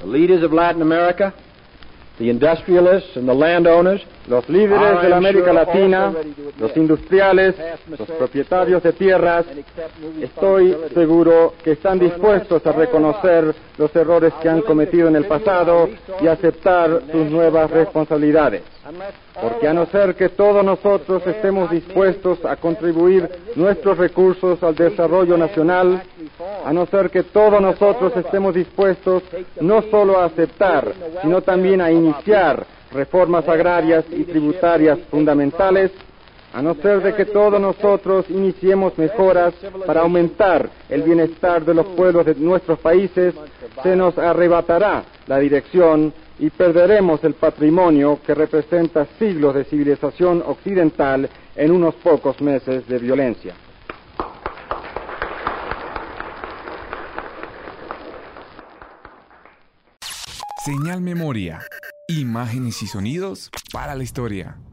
The leaders of Latin America, the industrialists and the landowners, los líderes de la América Latina, los industriales, los propietarios de tierras, estoy seguro que están dispuestos a reconocer los errores que han cometido en el pasado y aceptar sus nuevas responsabilidades. Porque a no ser que todos nosotros estemos dispuestos a contribuir nuestros recursos al desarrollo nacional, a no ser que todos nosotros estemos dispuestos no solo a aceptar, sino también a iniciar reformas agrarias y tributarias fundamentales, a no ser de que todos nosotros iniciemos mejoras para aumentar el bienestar de los pueblos de nuestros países, se nos arrebatará la dirección y perderemos el patrimonio que representa siglos de civilización occidental en unos pocos meses de violencia. Señal Memoria. Imágenes y sonidos para la historia.